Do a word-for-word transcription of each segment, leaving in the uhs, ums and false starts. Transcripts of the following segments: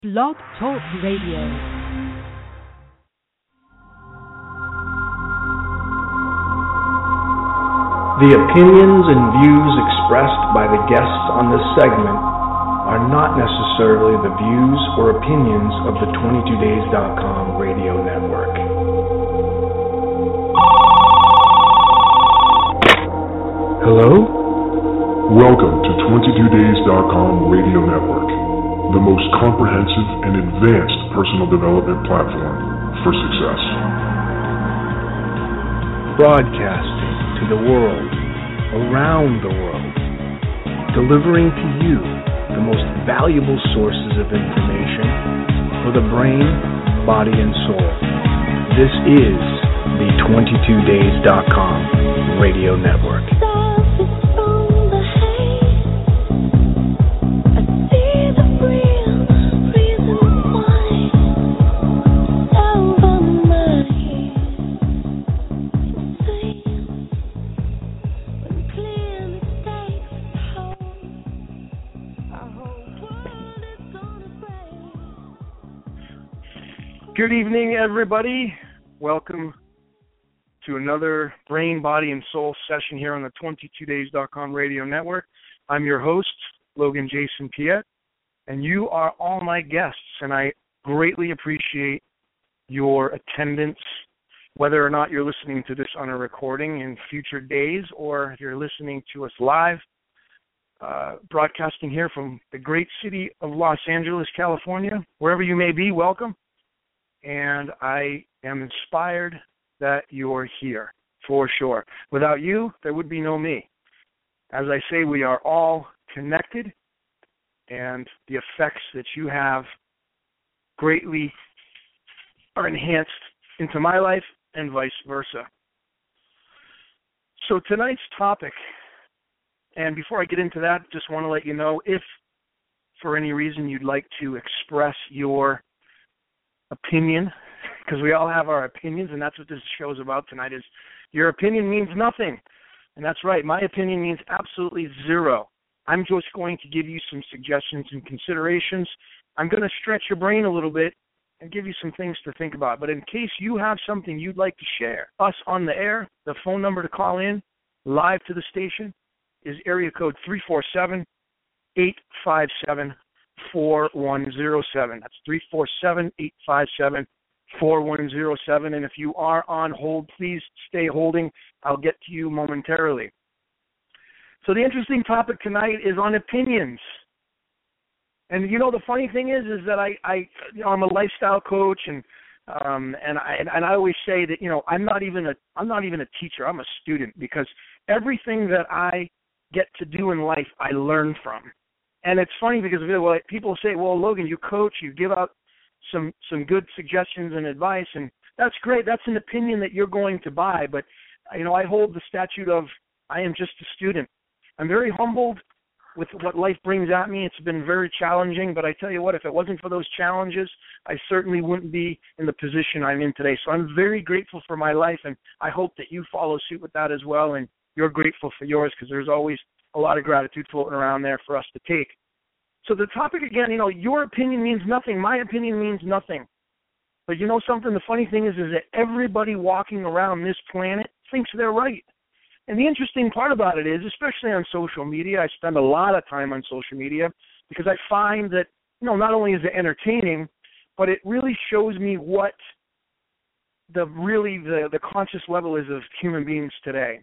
Blog Talk Radio. The opinions and views expressed by the guests on this segment are not necessarily the views or opinions of the twenty-two days dot com radio network. Hello? Welcome to twenty-two days dot com radio network, the most comprehensive and advanced personal development platform for success. Broadcasting to the world, around the world, delivering to you the most valuable sources of information for the brain, body, and soul. This is the twenty-two days dot com radio network. Good evening, everybody. Welcome to another Brain, Body, and Soul session here on the twenty-two days dot com radio network. I'm your host, Logan Jason Piet, and you are all my guests, and I greatly appreciate your attendance, whether or not you're listening to this on a recording in future days or if you're listening to us live, uh, broadcasting here from the great city of Los Angeles, California. Wherever you may be, welcome. And I am inspired that you're here, for sure. Without you, there would be no me. As I say, we are all connected, and the effects that you have greatly are enhanced into my life and vice versa. So tonight's topic, and before I get into that, just want to let you know, if for any reason you'd like to express your opinion, because we all have our opinions, and that's what this show is about tonight, is your opinion means nothing. And that's right, my opinion means absolutely zero. I'm just going to give you some suggestions and considerations. I'm going to stretch your brain a little bit and give you some things to think about. But in case you have something you'd like to share, us on the air, the phone number to call in live to the station is area code three four seven, eight five seven, four one zero seven. That's three four seven, eight five seven, four one zero seven. And if you are on hold, please stay holding. I'll get to you momentarily. So the interesting topic tonight is on opinions. And you know, the funny thing is, is that I, I you know, I'm a lifestyle coach, and um, and I and I always say that, you know, I'm not even a I'm not even a teacher. I'm a student, because everything that I get to do in life, I learn from. And it's funny because well, people say, well, Logan, you coach, you give out some some good suggestions and advice, and that's great. That's an opinion that you're going to buy. But, you know, I hold the statute of I am just a student. I'm very humbled with what life brings at me. It's been very challenging, but I tell you what, if it wasn't for those challenges, I certainly wouldn't be in the position I'm in today. So I'm very grateful for my life, and I hope that you follow suit with that as well, and you're grateful for yours, because there's always a lot of gratitude floating around there for us to take. So the topic again, you know, your opinion means nothing. My opinion means nothing. But you know something? The funny thing is, is that everybody walking around this planet thinks they're right. And the interesting part about it is, especially on social media, I spend a lot of time on social media because I find that, you know, not only is it entertaining, but it really shows me what the really the, the conscious level is of human beings today.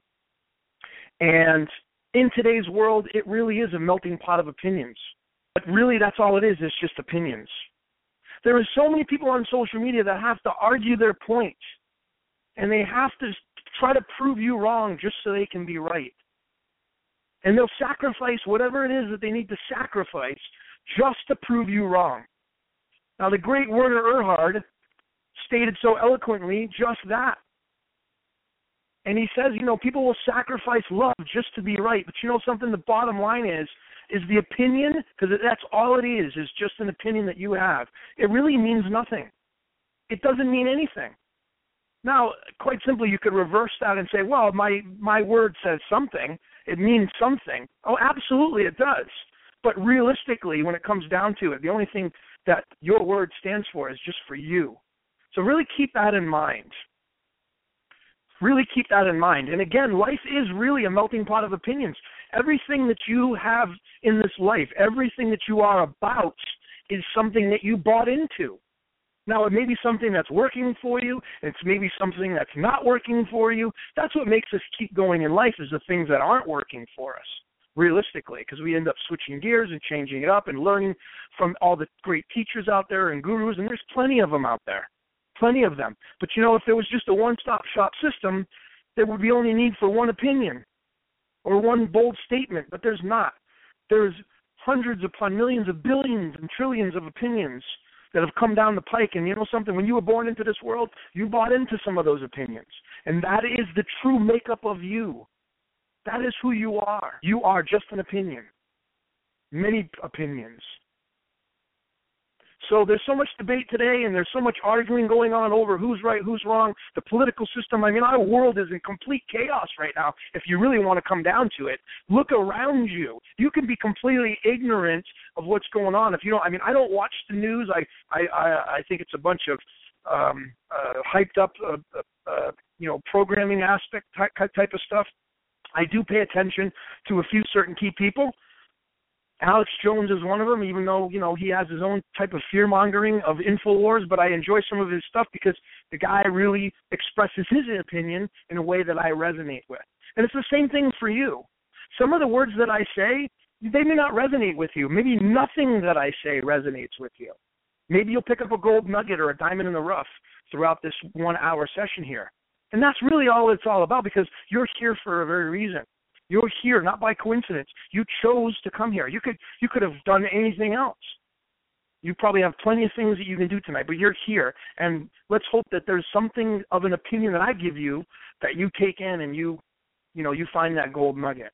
And in today's world, it really is a melting pot of opinions. But really, that's all it is, it's just opinions. There are so many people on social media that have to argue their point, and they have to try to prove you wrong just so they can be right. And they'll sacrifice whatever it is that they need to sacrifice just to prove you wrong. Now, the great Werner Erhard stated so eloquently just that. And he says, you know, people will sacrifice love just to be right. But you know something? The bottom line is, is the opinion, because that's all it is, is just an opinion that you have. It really means nothing. It doesn't mean anything. Now, quite simply, you could reverse that and say, well, my, my word says something. It means something. Oh, absolutely it does. But realistically, when it comes down to it, the only thing that your word stands for is just for you. So really keep that in mind. Really keep that in mind. And again, life is really a melting pot of opinions. Everything that you have in this life, everything that you are about is something that you bought into. Now, it may be something that's working for you. It's maybe something that's not working for you. That's what makes us keep going in life, is the things that aren't working for us, realistically, because we end up switching gears and changing it up and learning from all the great teachers out there and gurus, and there's plenty of them out there, plenty of them. But, you know, if there was just a one-stop shop system, there would be only need for one opinion or one bold statement, but there's not. There's hundreds upon millions of billions and trillions of opinions that have come down the pike. And you know something? When you were born into this world, you bought into some of those opinions. And that is the true makeup of you. That is who you are. You are just an opinion. Many opinions. So there's so much debate today, and there's so much arguing going on over who's right, who's wrong, the political system. I mean, our world is in complete chaos right now, if you really want to come down to it. Look around you. You can be completely ignorant of what's going on. If you don't, I mean, I don't watch the news. I, I, I, I think it's a bunch of um, uh, hyped up, uh, uh, you know, programming aspect type, type of stuff. I do pay attention to a few certain key people. Alex Jones is one of them, even though, you know, he has his own type of fear-mongering of InfoWars, but I enjoy some of his stuff because the guy really expresses his opinion in a way that I resonate with. And it's the same thing for you. Some of the words that I say, they may not resonate with you. Maybe nothing that I say resonates with you. Maybe you'll pick up a gold nugget or a diamond in the rough throughout this one-hour session here. And that's really all it's all about, because you're here for a very reason. You're here not by coincidence. You chose to come here. You could you could have done anything else. You probably have plenty of things that you can do tonight, but you're here. And let's hope that there's something of an opinion that I give you that you take in and you, you know, you find that gold nugget.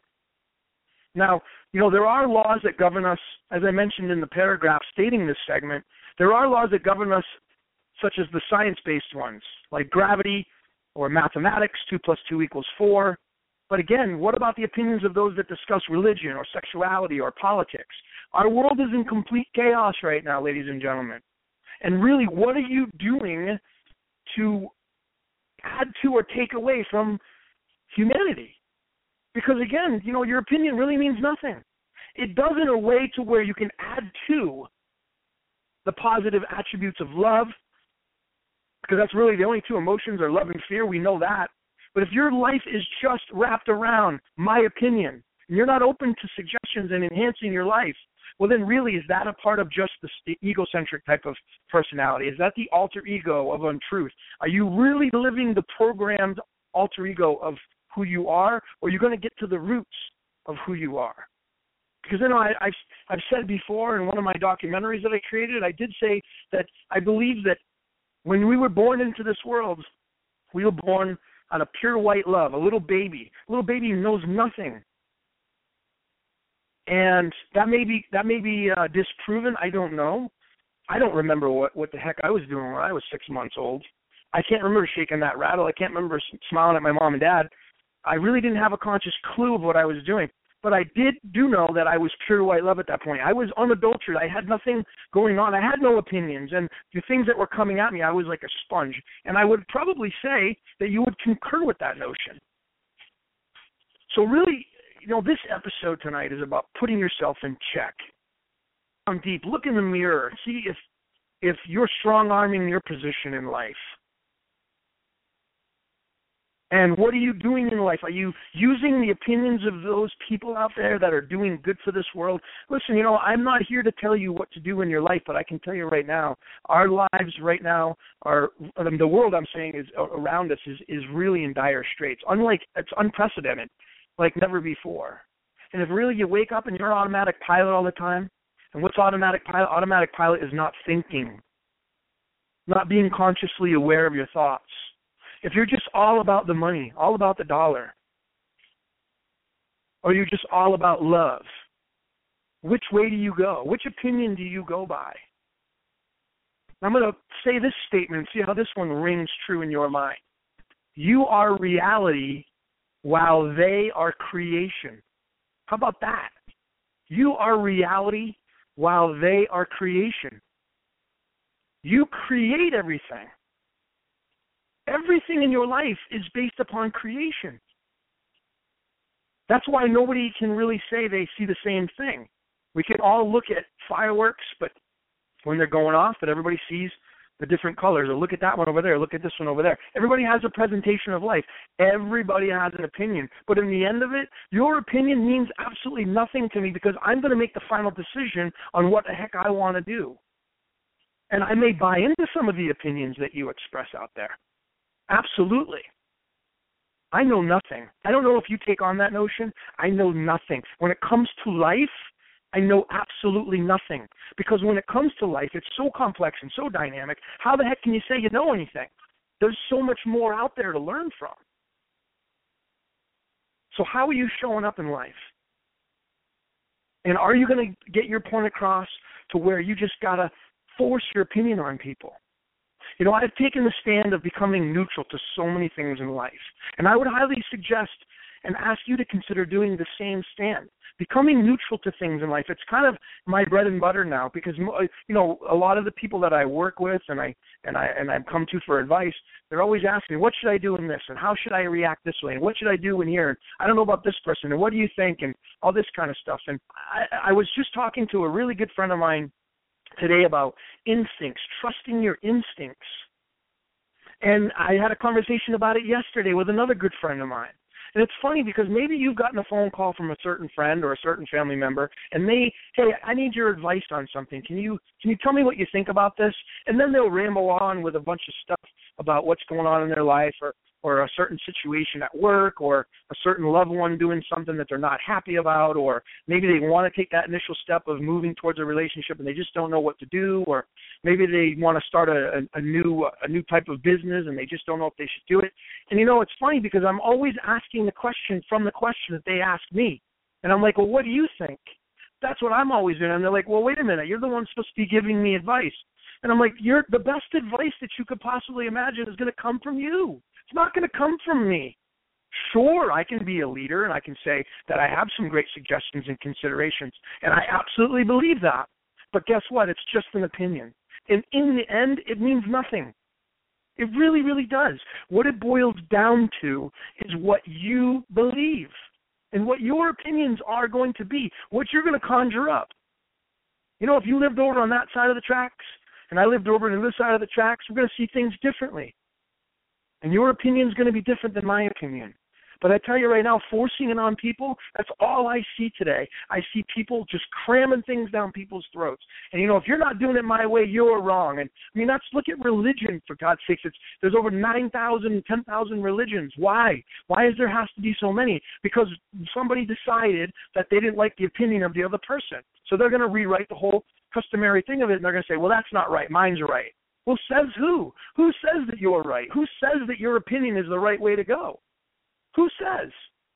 Now, you know, there are laws that govern us, as I mentioned in the paragraph stating this segment, there are laws that govern us, such as the science-based ones, like gravity or mathematics, two plus two equals four. But again, what about the opinions of those that discuss religion or sexuality or politics? Our world is in complete chaos right now, ladies and gentlemen. And really, what are you doing to add to or take away from humanity? Because again, you know, your opinion really means nothing. It does in a way to where you can add to the positive attributes of love, because that's really the only two emotions are love and fear. We know that. But if your life is just wrapped around my opinion, and you're not open to suggestions and enhancing your life, well then really, is that a part of just the, the egocentric type of personality? Is that the alter ego of untruth? Are you really living the programmed alter ego of who you are, or are you going to get to the roots of who you are? Because, you know, I, I've, I've said before in one of my documentaries that I created, I did say that I believe that when we were born into this world, we were born out of pure white love, a little baby. A little baby knows nothing. And that may be that may be uh, disproven. I don't know. I don't remember what, what the heck I was doing when I was six months old. I can't remember shaking that rattle. I can't remember smiling at my mom and dad. I really didn't have a conscious clue of what I was doing. But I did do know that I was pure white love at that point. I was unadulterated. I had nothing going on. I had no opinions. And the things that were coming at me, I was like a sponge. And I would probably say that you would concur with that notion. So really, you know, this episode tonight is about putting yourself in check. Down deep. Look in the mirror. See if if you're strong-arming your position in life. And what are you doing in life? Are you using the opinions of those people out there that are doing good for this world? Listen, you know, I'm not here to tell you what to do in your life, but I can tell you right now, our lives right now are, the world I'm saying is around us is, is really in dire straits. Unlike, it's unprecedented, like never before. And if really you wake up and you're automatic pilot all the time, and what's automatic pilot? Automatic pilot is not thinking, not being consciously aware of your thoughts. If you're just all about the money, all about the dollar, or you're just all about love, which way do you go? Which opinion do you go by? I'm going to say this statement, see how this one rings true in your mind. You are reality while they are creation. How about that? You are reality while they are creation. You create everything. Everything in your life is based upon creation. That's why nobody can really say they see the same thing. We can all look at fireworks, but when they're going off, but everybody sees the different colors. Or look at that one over there. Look at this one over there. Everybody has a presentation of life. Everybody has an opinion. But in the end of it, your opinion means absolutely nothing to me because I'm going to make the final decision on what the heck I want to do. And I may buy into some of the opinions that you express out there. Absolutely. I know nothing. I don't know if you take on that notion. I know nothing. When it comes to life, I know absolutely nothing. Because when it comes to life, it's so complex and so dynamic. How the heck can you say you know anything? There's so much more out there to learn from. So how are you showing up in life? And are you going to get your point across to where you just got to force your opinion on people? You know, I've taken the stand of becoming neutral to so many things in life. And I would highly suggest and ask you to consider doing the same stand. Becoming neutral to things in life. It's kind of my bread and butter now because, you know, a lot of the people that I work with and I and I and I've come to for advice, they're always asking me, what should I do in this? And how should I react this way? And what should I do in here? And I don't know about this person. And what do you think? And all this kind of stuff. And I, I was just talking to a really good friend of mine today about instincts, trusting your instincts. And I had a conversation about it yesterday with another good friend of mine. And it's funny because maybe you've gotten a phone call from a certain friend or a certain family member, and they, hey, I need your advice on something. Can you can you tell me what you think about this? And then they'll ramble on with a bunch of stuff about what's going on in their life or, or a certain situation at work or a certain loved one doing something that they're not happy about, or maybe they want to take that initial step of moving towards a relationship and they just don't know what to do, or maybe they want to start a, a, a new a new type of business and they just don't know if they should do it. And, you know, it's funny because I'm always asking the question from the question that they ask me. And I'm like, well, what do you think? That's what I'm always doing. And they're like, well, wait a minute, you're the one supposed to be giving me advice. And I'm like, you're the best advice that you could possibly imagine is going to come from you. It's not going to come from me. Sure, I can be a leader and I can say that I have some great suggestions and considerations, and I absolutely believe that. But guess what? It's just an opinion. And in the end, it means nothing. It really, really does. What it boils down to is what you believe and what your opinions are going to be, what you're going to conjure up. You know, if you lived over on that side of the tracks and I lived over on this side of the tracks, we're going to see things differently. And your opinion is going to be different than my opinion. But I tell you right now, forcing it on people, that's all I see today. I see people just cramming things down people's throats. And, you know, if you're not doing it my way, you're wrong. And, I mean, that's, look at religion, for God's sakes. It's, there's over nine thousand, ten thousand religions. Why? Why is there has to be so many? Because somebody decided that they didn't like the opinion of the other person. So they're going to rewrite the whole customary thing of it, and they're going to say, well, that's not right. Mine's right. Well, says who? Who says that you're right? Who says that your opinion is the right way to go? Who says?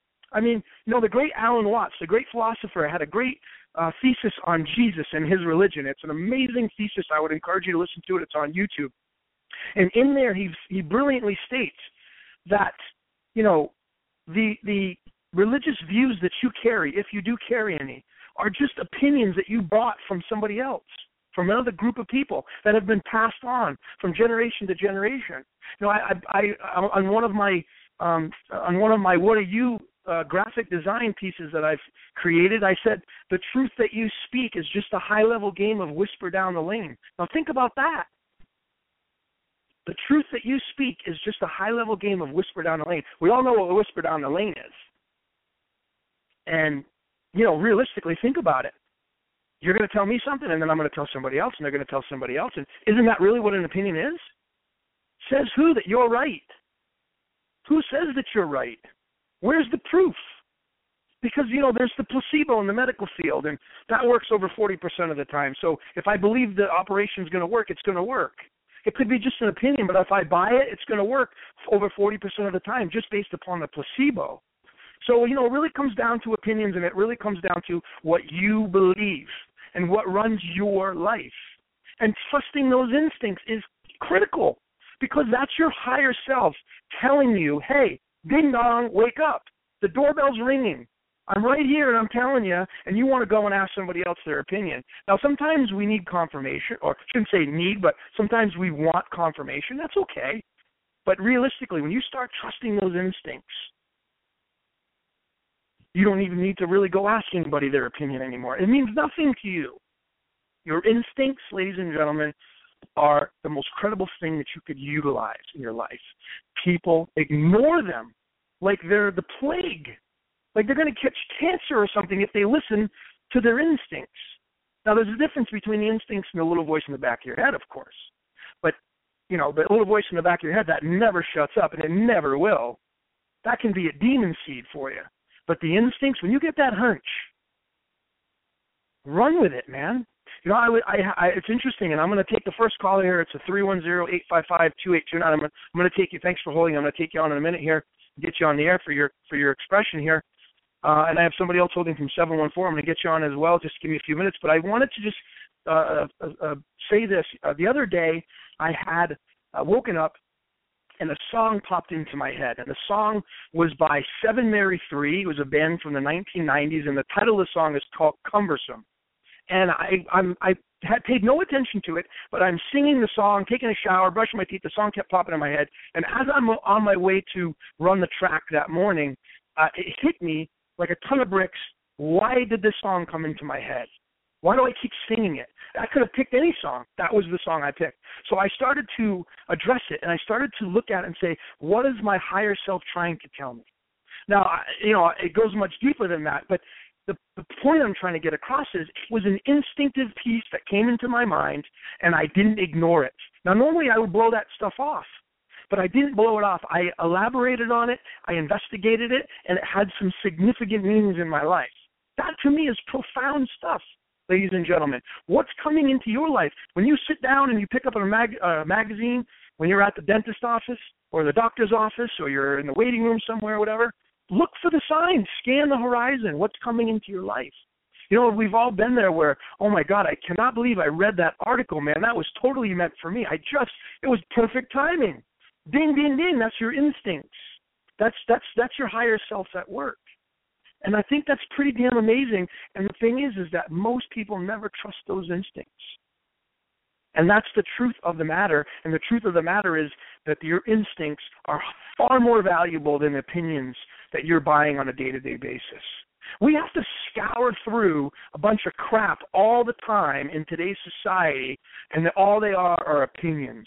I mean, you know, the great Alan Watts, the great philosopher, had a great uh, thesis on Jesus and his religion. It's an amazing thesis. I would encourage you to listen to it. It's on YouTube. And in there, he he brilliantly states that, you know, the the religious views that you carry, if you do carry any, are just opinions that you bought from somebody else, from another group of people that have been passed on from generation to generation. You know, I, I, I on one of my um, on one of my What Are You uh, graphic design pieces that I've created, I said the truth that you speak is just a high-level game of whisper down the lane. Now think about that. The truth that you speak is just a high-level game of whisper down the lane. We all know what whisper down the lane is. And, you know, realistically, think about it. You're going to tell me something, and then I'm going to tell somebody else, and they're going to tell somebody else. And isn't that really what an opinion is? Says who that you're right? Who says that you're right? Where's the proof? Because, you know, there's the placebo in the medical field, and that works over forty percent of the time. So if I believe the operation's going to work, it's going to work. It could be just an opinion, but if I buy it, it's going to work over forty percent of the time just based upon the placebo. So, you know, it really comes down to opinions, and it really comes down to what you believe and what runs your life. And trusting those instincts is critical because that's your higher self telling you, hey, ding dong, wake up. The doorbell's ringing. I'm right here, and I'm telling you, and you want to go and ask somebody else their opinion. Now, sometimes we need confirmation, or I shouldn't say need, but sometimes we want confirmation. That's okay. But realistically, when you start trusting those instincts, you don't even need to really go ask anybody their opinion anymore. It means nothing to you. Your instincts, ladies and gentlemen, are the most credible thing that you could utilize in your life. People ignore them like they're the plague, like they're going to catch cancer or something if they listen to their instincts. Now, there's a difference between the instincts and the little voice in the back of your head, of course. But, you know, the little voice in the back of your head, that never shuts up, and it never will. That can be a demon seed for you. But the instincts, when you get that hunch, run with it, man. You know, I, I, I, it's interesting, and I'm going to take the first caller here. It's a three one zero, eight five five, two eight two nine. I'm going I'm to take you. Thanks for holding. I'm going to take you on in a minute here and get you on the air for your for your expression here. Uh, and I have somebody else holding from seven one four. I'm going to get you on as well. Just give me a few minutes. But I wanted to just uh, uh, uh, say this. Uh, the other day, I had uh, woken up, and a song popped into my head. And the song was by Seven Mary Three. It was a band from the nineteen nineties, and the title of the song is called Cumbersome. And I I'm, I had paid no attention to it, but I'm singing the song, taking a shower, brushing my teeth. The song kept popping in my head. And as I'm on my way to run the track that morning, uh, it hit me like a ton of bricks. Why did this song come into my head? Why do I keep singing it? I could have picked any song. That was the song I picked. So I started to address it, and I started to look at it and say, what is my higher self trying to tell me? Now, you know, it goes much deeper than that, but the, the point I'm trying to get across is it was an instinctive piece that came into my mind, and I didn't ignore it. Now, normally I would blow that stuff off, but I didn't blow it off. I elaborated on it, I investigated it, and it had some significant meanings in my life. That, to me, is profound stuff, ladies and gentlemen. What's coming into your life? When you sit down and you pick up a mag- uh, magazine, when you're at the dentist office or the doctor's office or you're in the waiting room somewhere or whatever, look for the signs. Scan the horizon. What's coming into your life? You know, we've all been there where, oh, my God, I cannot believe I read that article, man. That was totally meant for me. I just, it was perfect timing. Ding, ding, ding. That's your instincts. That's that's that's your higher self at work. And I think that's pretty damn amazing. And the thing is, is that most people never trust those instincts. And that's the truth of the matter. And the truth of the matter is that your instincts are far more valuable than opinions that you're buying on a day-to-day basis. We have to scour through a bunch of crap all the time in today's society, and that all they are are opinions.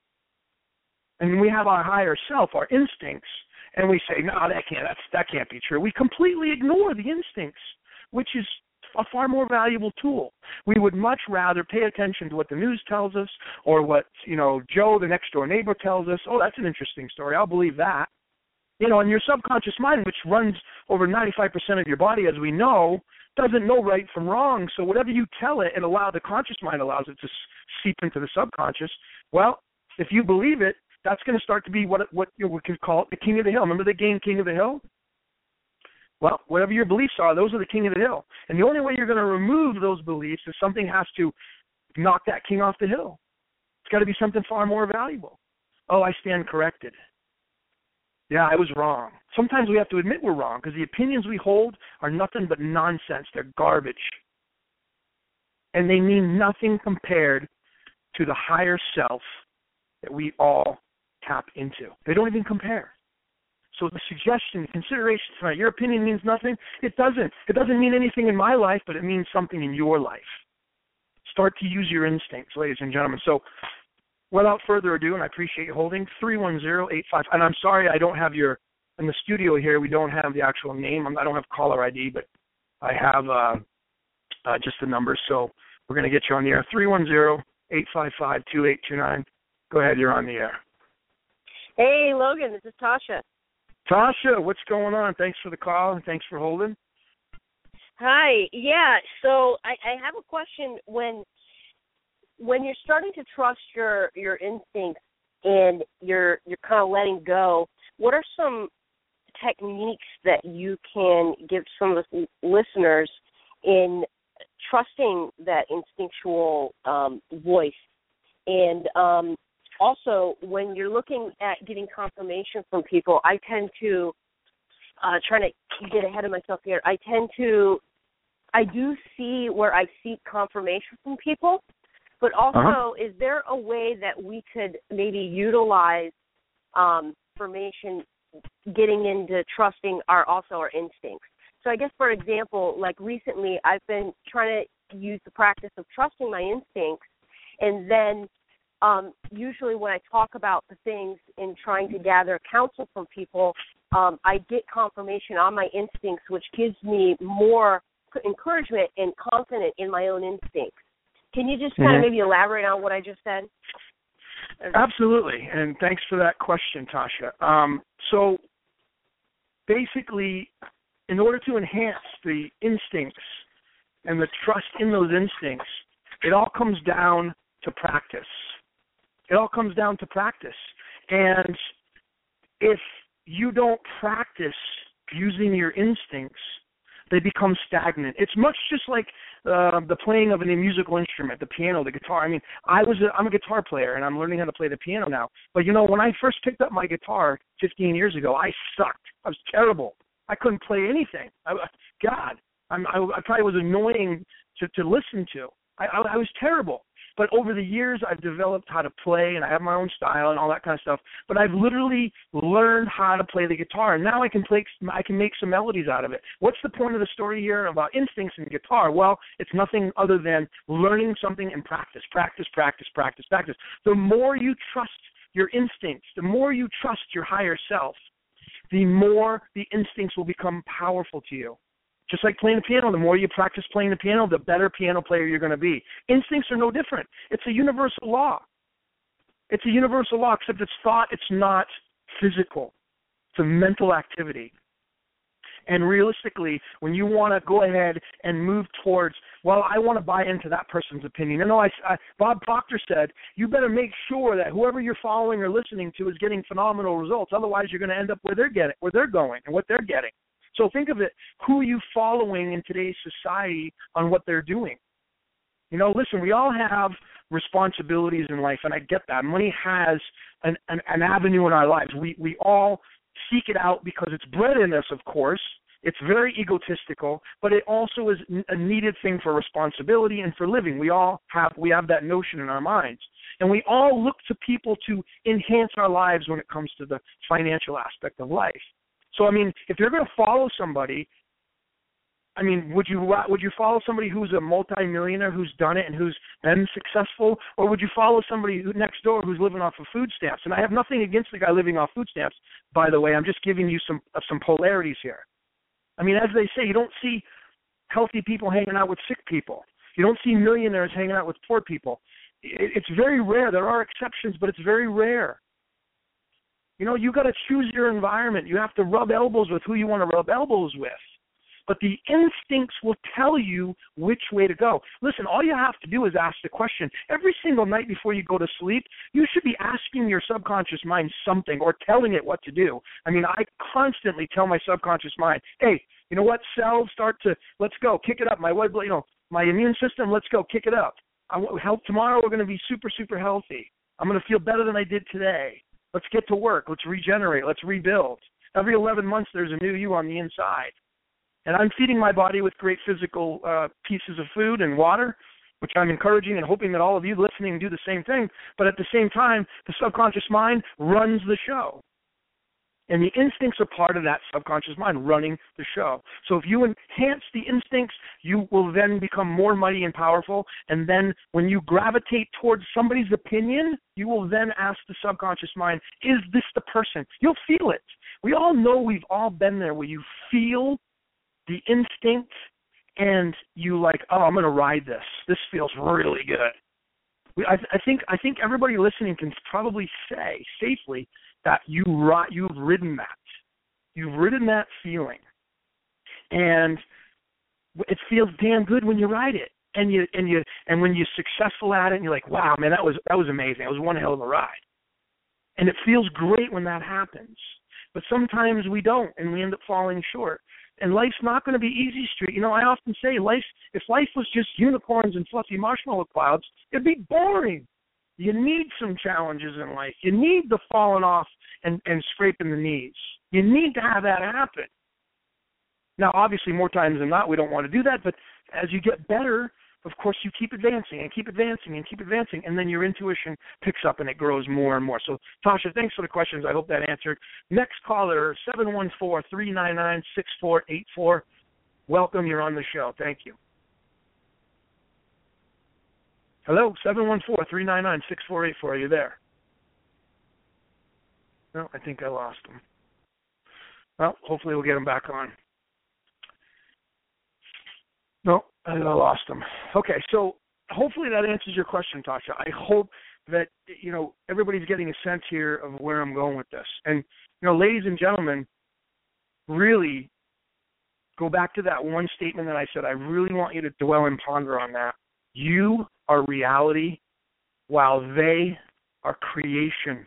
And we have our higher self, our instincts, and we say, no, that can't, that's, that can't be true. We completely ignore the instincts, which is a far more valuable tool. We would much rather pay attention to what the news tells us or what, you know, Joe, the next door neighbor, tells us. Oh, that's an interesting story. I'll believe that. You know, and your subconscious mind, which runs over ninety-five percent of your body, as we know, doesn't know right from wrong. So whatever you tell it, it allows, the conscious mind allows it to seep into the subconscious. Well, if you believe it, that's going to start to be what what you know, we could call it the king of the hill. Remember the game King of the Hill? Well, whatever your beliefs are, those are the king of the hill. And the only way you're going to remove those beliefs is something has to knock that king off the hill. It's got to be something far more valuable. Oh, I stand corrected. Yeah, I was wrong. Sometimes we have to admit we're wrong because the opinions we hold are nothing but nonsense. They're garbage. And they mean nothing compared to the higher self that we all tap into. They don't even compare. So the suggestion, the consideration tonight, your opinion means nothing. It doesn't. It doesn't mean anything in my life, but it means something in your life. Start to use your instincts, ladies and gentlemen. So without further ado, and I appreciate you holding, three one zero, eight five, and I'm sorry I don't have your, in the studio here, we don't have the actual name. I don't have caller I D, but I have uh, uh, just the numbers. So we're going to get you on the air, three one zero, eight five five, two eight two nine. Go ahead, you're on the air. Hey, Logan, this is Tasha. Tasha, what's going on? Thanks for the call and thanks for holding. Hi. Yeah, so I, I have a question. When when you're starting to trust your, your instincts and you're you're kind of letting go, what are some techniques that you can give some of the listeners in trusting that instinctual um, voice? And um, also, when you're looking at getting confirmation from people, I tend to uh, try to get ahead of myself here. I tend to, I do see where I seek confirmation from people, but also Uh-huh. is there a way that we could maybe utilize um, information getting into trusting our also our instincts? So I guess, for example, like recently I've been trying to use the practice of trusting my instincts, and then um, usually when I talk about the things in trying to gather counsel from people, um, I get confirmation on my instincts, which gives me more encouragement and confidence in my own instincts. Can you just kind Mhm. of maybe elaborate on what I just said? Absolutely, and thanks for that question, Tasha. Um, so basically, in order to enhance the instincts and the trust in those instincts, it all comes down to practice. It all comes down to practice. And if you don't practice using your instincts, they become stagnant. It's much just like uh, the playing of a musical instrument, the piano, the guitar. I mean, I was a, I'm a guitar player, and I'm learning how to play the piano now. But, you know, when I first picked up my guitar fifteen years ago, I sucked. I was terrible. I couldn't play anything. I, God, I'm, I, I probably was annoying to, to listen to. I, I, I was terrible. But over the years, I've developed how to play, and I have my own style and all that kind of stuff. But I've literally learned how to play the guitar, and now I can play. I can make some melodies out of it. What's the point of the story here about instincts and guitar? Well, it's nothing other than learning something in practice, practice, practice, practice, practice. The more you trust your instincts, the more you trust your higher self, the more the instincts will become powerful to you. Just like playing the piano, the more you practice playing the piano, the better piano player you're going to be. Instincts are no different. It's a universal law. It's a universal law, except it's thought, it's not physical. It's a mental activity. And realistically, when you want to go ahead and move towards, well, I want to buy into that person's opinion. You know, I, I, Bob Proctor said, you better make sure that whoever you're following or listening to is getting phenomenal results. Otherwise, you're going to end up where they're getting, where they're going and what they're getting. So think of it, who are you following in today's society on what they're doing? You know, listen, we all have responsibilities in life, and I get that. Money has an, an, an avenue in our lives. We we all seek it out because it's bred in us, of course. It's very egotistical, but it also is a needed thing for responsibility and for living. We all have we have that notion in our minds. And we all look to people to enhance our lives when it comes to the financial aspect of life. So, I mean, if you're going to follow somebody, I mean, would you would you follow somebody who's a multimillionaire who's done it and who's been successful, or would you follow somebody who, next door who's living off of food stamps? And I have nothing against the guy living off food stamps, by the way. I'm just giving you some uh, some polarities here. I mean, as they say, you don't see healthy people hanging out with sick people. You don't see millionaires hanging out with poor people. It, it's very rare. There are exceptions, but it's very rare. You know, you got to choose your environment. You have to rub elbows with who you want to rub elbows with. But the instincts will tell you which way to go. Listen, all you have to do is ask the question. Every single night before you go to sleep, you should be asking your subconscious mind something or telling it what to do. I mean, I constantly tell my subconscious mind, hey, you know what, cells start to, let's go, kick it up. My white blood, you know, my immune system, let's go, kick it up. I, help, tomorrow we're going to be super, super healthy. I'm going to feel better than I did today. Let's get to work. Let's regenerate. Let's rebuild. Every eleven months, there's a new you on the inside. And I'm feeding my body with great physical uh, pieces of food and water, which I'm encouraging and hoping that all of you listening do the same thing. But at the same time, the subconscious mind runs the show. And the instincts are part of that subconscious mind running the show. So if you enhance the instincts, you will then become more mighty and powerful. And then when you gravitate towards somebody's opinion, you will then ask the subconscious mind, is this the person? You'll feel it. We all know, we've all been there where you feel the instinct and you like, oh, I'm going to ride this. This feels really good. We, I, I think I think everybody listening can probably say safely that you you've ridden that. You've ridden that feeling. And it feels damn good when you ride it. And you and you and when you're successful at it and you're like, wow, man, that was that was amazing. It was one hell of a ride. And it feels great when that happens. But sometimes we don't, and we end up falling short. And life's not going to be easy street. You know, I often say, life, if life was just unicorns and fluffy marshmallow clouds, it'd be boring. You need some challenges in life. You need the falling off and, and scraping the knees. You need to have that happen. Now, obviously, more times than not, we don't want to do that, but as you get better, of course, you keep advancing and keep advancing and keep advancing, and then your intuition picks up and it grows more and more. So, Tasha, thanks for the questions. I hope that answered. Next caller, seven one four, three nine nine, six four eight four. Welcome. You're on the show. Thank you. Hello, seven one four, three nine nine, six four eight four. Are you there? No, I think I lost him. Well, hopefully we'll get him back on. No, I lost him. Okay, so hopefully that answers your question, Tasha. I hope that, you know, everybody's getting a sense here of where I'm going with this. And, you know, ladies and gentlemen, really go back to that one statement that I said. I really want you to dwell and ponder on that. You are reality while they are creation.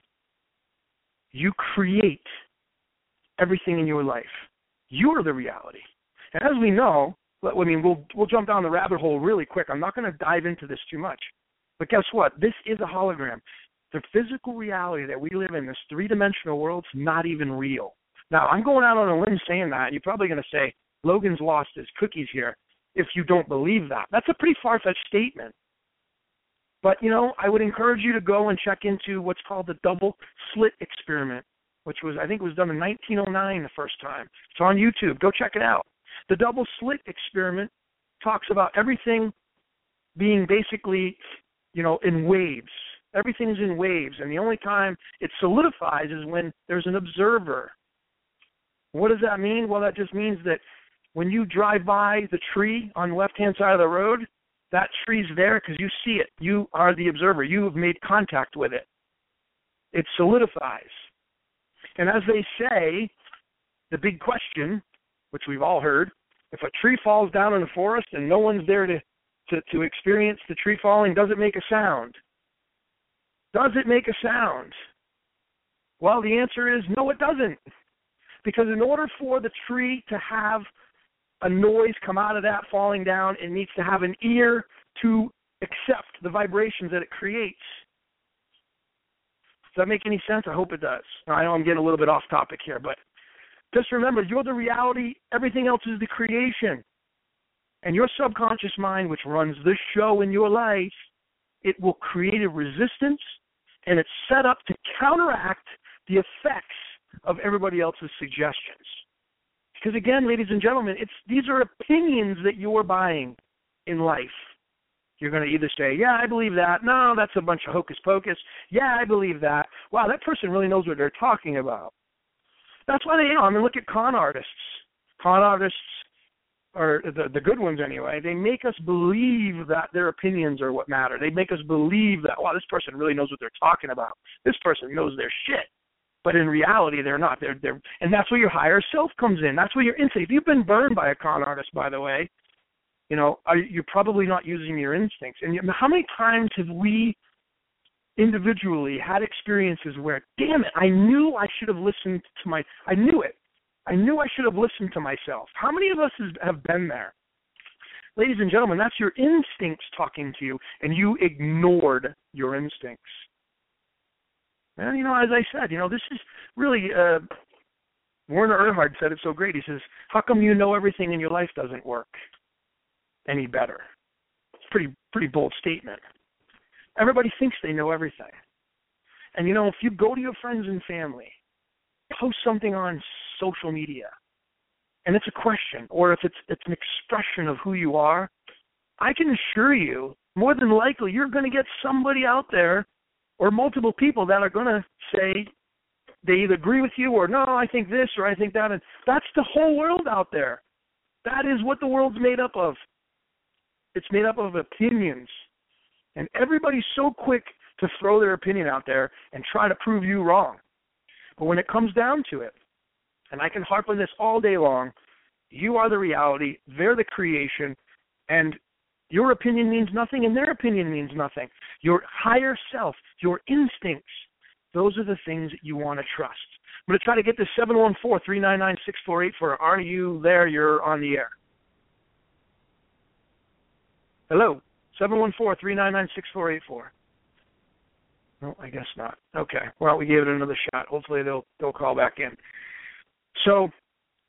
You create everything in your life. You are the reality. And as we know, I mean, we'll we'll jump down the rabbit hole really quick. I'm not going to dive into this too much. But guess what? This is a hologram. The physical reality that we live in, this three-dimensional world, is not even real. Now, I'm going out on a limb saying that, and you're probably going to say, Logan's lost his cookies here, if you don't believe that. That's a pretty far-fetched statement. But, you know, I would encourage you to go and check into what's called the double slit experiment, which was, I think it was done in nineteen oh nine the first time. It's on YouTube. Go check it out. The double slit experiment talks about everything being basically, you know, in waves. Everything's in waves, and the only time it solidifies is when there's an observer. What does that mean? Well, that just means that when you drive by the tree on the left-hand side of the road, that tree's there because you see it. You are the observer. You have made contact with it. It solidifies. And as they say, the big question, which we've all heard, if a tree falls down in the forest and no one's there to, to, to experience the tree falling, does it make a sound? Does it make a sound? Well, the answer is no, it doesn't. Because in order for the tree to have a noise come out of that falling down, it needs to have an ear to accept the vibrations that it creates. Does that make any sense? I hope it does. Now, I know I'm getting a little bit off topic here, but just remember, you're the reality. Everything else is the creation. And your subconscious mind, which runs this show in your life, it will create a resistance, and it's set up to counteract the effects of everybody else's suggestions. Because again, ladies and gentlemen, it's these are opinions that you're buying in life. You're going to either say, yeah, I believe that. No, that's a bunch of hocus pocus. Yeah, I believe that. Wow, that person really knows what they're talking about. That's why they, you know, I mean, look at con artists. Con artists, or the, the good ones anyway, they make us believe that their opinions are what matter. They make us believe that, wow, this person really knows what they're talking about. This person knows their shit. But in reality, they're not. They're, they're, and that's where your higher self comes in. That's where your instinct. If you've been burned by a con artist, by the way, you know, are, you're probably not using your instincts. And you, how many times have we individually had experiences where, damn it, I knew I should have listened to my, I knew it. I knew I should have listened to myself. How many of us has, have been there? Ladies and gentlemen, that's your instincts talking to you, and you ignored your instincts. And, you know, as I said, you know, this is really, uh, Werner Erhard said it so great. He says, how come you know everything in your life doesn't work any better? It's a pretty, pretty bold statement. Everybody thinks they know everything. And, you know, if you go to your friends and family, post something on social media, and it's a question, or if it's it's an expression of who you are, I can assure you, more than likely, you're going to get somebody out there or multiple people that are going to say they either agree with you or, no, I think this or I think that. And that's the whole world out there. That is what the world's made up of. It's made up of opinions. And everybody's so quick to throw their opinion out there and try to prove you wrong. But when it comes down to it, and I can harp on this all day long, you are the reality, they're the creation, and your opinion means nothing and their opinion means nothing. Your higher self, your instincts, those are the things that you want to trust. I'm going to try to get to seven one four, three nine nine, six four eight four. Are you there? You're on the air. Hello, seven one four, three nine nine, six four eight four. No, I guess not. Okay, well, we gave it another shot. Hopefully they'll they'll call back in. So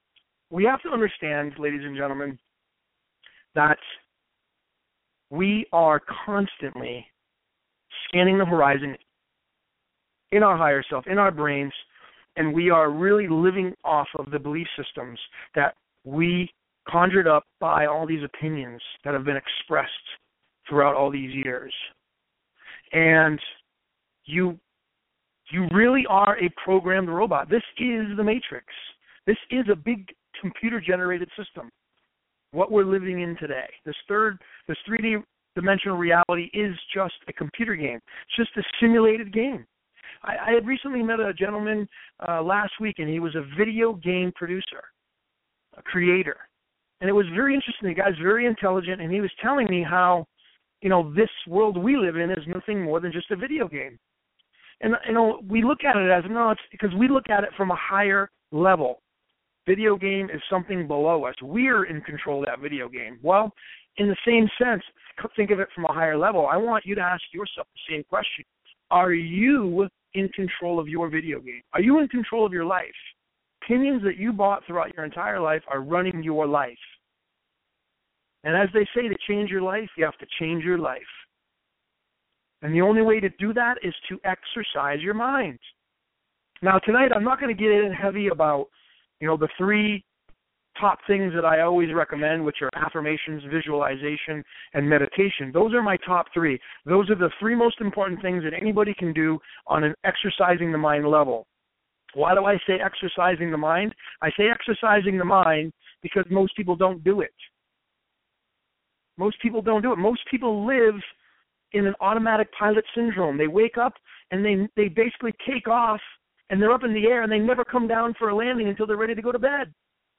we have to understand, ladies and gentlemen, that we are constantly scanning the horizon in our higher self, in our brains, and we are really living off of the belief systems that we conjured up by all these opinions that have been expressed throughout all these years. And you you really are a programmed robot. This is the Matrix. This is a big computer-generated system, what we're living in today. This third, this three D dimensional reality is just a computer game. It's just a simulated game. I, I had recently met a gentleman uh, last week, and he was a video game producer, a creator. And it was very interesting. The guy's very intelligent, and he was telling me how, you know, this world we live in is nothing more than just a video game. And, you know, we look at it as, no, it's because we look at it from a higher level. Video game is something below us. We're in control of that video game. Well, in the same sense, think of it from a higher level. I want you to ask yourself the same question. Are you in control of your video game? Are you in control of your life? Opinions that you bought throughout your entire life are running your life. And as they say, to change your life, you have to change your life. And the only way to do that is to exercise your mind. Now, tonight, I'm not going to get in heavy about, you know, the three top things that I always recommend, which are affirmations, visualization, and meditation. Those are my top three. Those are the three most important things that anybody can do on an exercising the mind level. Why do I say exercising the mind? I say exercising the mind because most people don't do it. Most people don't do it. Most people live in an automatic pilot syndrome. They wake up and they they basically take off and they're up in the air and they never come down for a landing until they're ready to go to bed.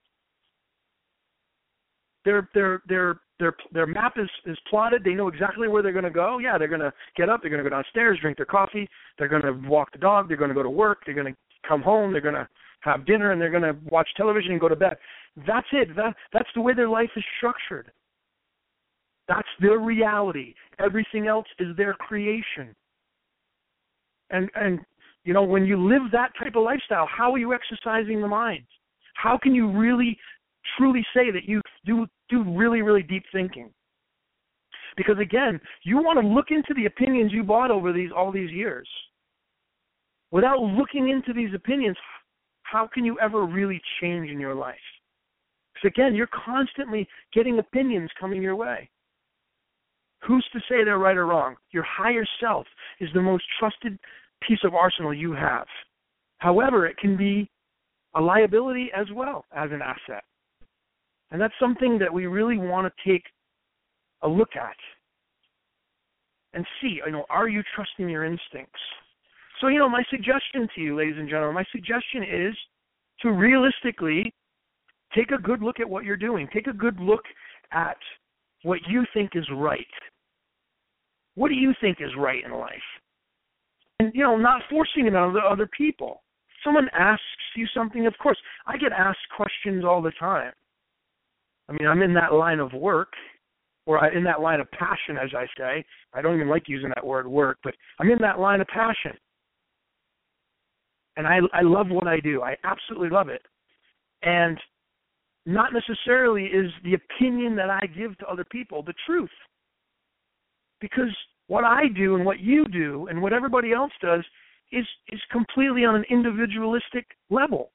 Their their their their their map is, is plotted. They know exactly where they're going to go. Yeah, they're going to get up. They're going to go downstairs, drink their coffee. They're going to walk the dog. They're going to go to work. They're going to come home. They're going to have dinner, and they're going to watch television and go to bed. That's it. That that's the way their life is structured. That's their reality. Everything else is their creation. And and you know, when you live that type of lifestyle, how are you exercising the mind? How can you really truly say that you do do really, really deep thinking? Because again, you want to look into the opinions you bought over these all these years. Without looking into these opinions, how can you ever really change in your life? Because again, you're constantly getting opinions coming your way. Who's to say they're right or wrong? Your higher self is the most trusted piece of arsenal you have. However, it can be a liability as well as an asset. And that's something that we really want to take a look at and see, you know, are you trusting your instincts? So, you know, my suggestion to you, ladies and gentlemen, my suggestion is to realistically take a good look at what you're doing. Take a good look at what you think is right. What do you think is right in life? And, you know, not forcing it on other people. Someone asks you something, of course, I get asked questions all the time. I mean, I'm in that line of work, or in that line of passion, as I say. I don't even like using that word, work, but I'm in that line of passion. And I, I love what I do. I absolutely love it. And not necessarily is the opinion that I give to other people the truth. Because what I do and what you do and what everybody else does is, is completely on an individualistic level.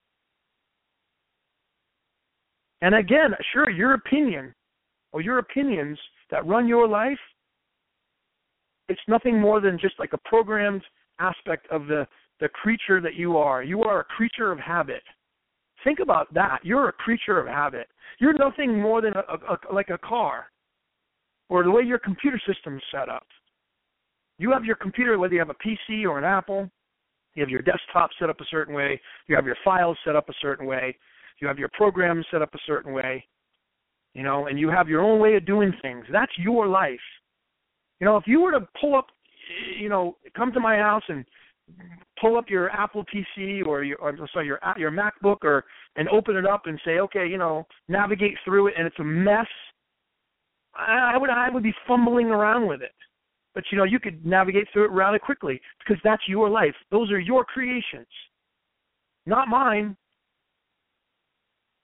And again, sure, your opinion or your opinions that run your life, it's nothing more than just like a programmed aspect of the, the creature that you are. You are a creature of habit. Think about that. You're a creature of habit. You're nothing more than a, a, a, like a car or the way your computer system is set up. You have your computer, whether you have a P C or an Apple, you have your desktop set up a certain way, you have your files set up a certain way, you have your programs set up a certain way, you know, and you have your own way of doing things. That's your life. You know, if you were to pull up, you know, come to my house and pull up your Apple P C or your, or sorry, your your MacBook or and open it up and say, okay, you know, navigate through it, and it's a mess, I, I would I would be fumbling around with it. But you know, you could navigate through it rather quickly because that's your life. Those are your creations, not mine.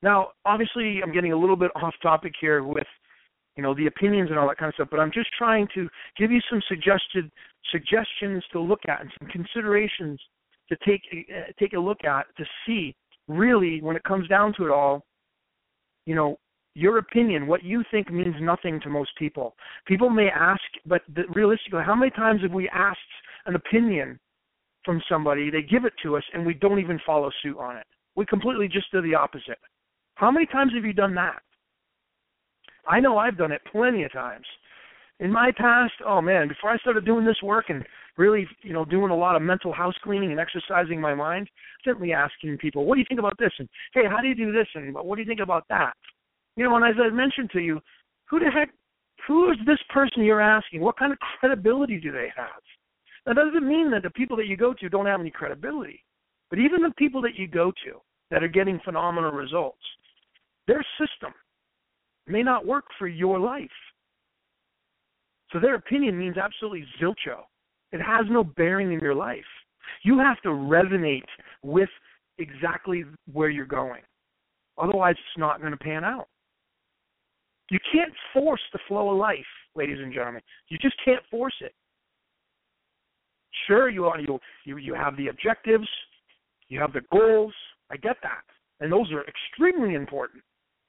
Now, obviously, I'm getting a little bit off topic here with, you know, the opinions and all that kind of stuff, but I'm just trying to give you some suggested suggestions to look at and some considerations to take uh, take a look at to see, really, when it comes down to it all, you know, your opinion, what you think means nothing to most people. People may ask, but the, realistically, how many times have we asked an opinion from somebody, they give it to us, and we don't even follow suit on it? We completely just do the opposite. How many times have you done that? I know I've done it plenty of times. In my past, oh man, before I started doing this work and really, you know, doing a lot of mental house cleaning and exercising my mind, gently asking people, what do you think about this? And, hey, how do you do this? And what do you think about that? You know, and as I mentioned to you, who the heck, who is this person you're asking? What kind of credibility do they have? That doesn't mean that the people that you go to don't have any credibility. But even the people that you go to that are getting phenomenal results, their system may not work for your life. So their opinion means absolutely zilcho. It has no bearing in your life. You have to resonate with exactly where you're going. Otherwise, it's not going to pan out. You can't force the flow of life, ladies and gentlemen. You just can't force it. Sure, you, you, you, you have the objectives, you have the goals. I get that. And those are extremely important.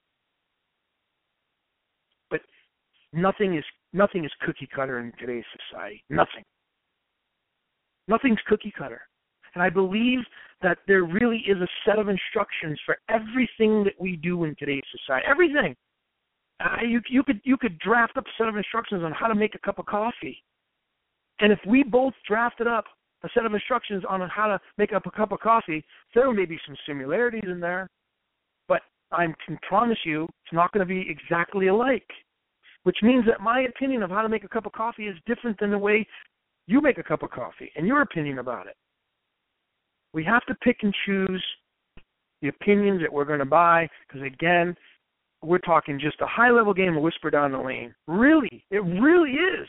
But nothing is nothing is cookie cutter in today's society. Nothing. Nothing's cookie cutter. And I believe that there really is a set of instructions for everything that we do in today's society. Everything. Uh, you, you could you could draft up a set of instructions on how to make a cup of coffee. And if we both drafted up a set of instructions on how to make up a cup of coffee, there may be some similarities in there. But I can promise you it's not going to be exactly alike. Which means that my opinion of how to make a cup of coffee is different than the way you make a cup of coffee and your opinion about it. We have to pick and choose the opinions that we're going to buy because, again, we're talking just a high-level game of whisper down the lane. Really, it really is.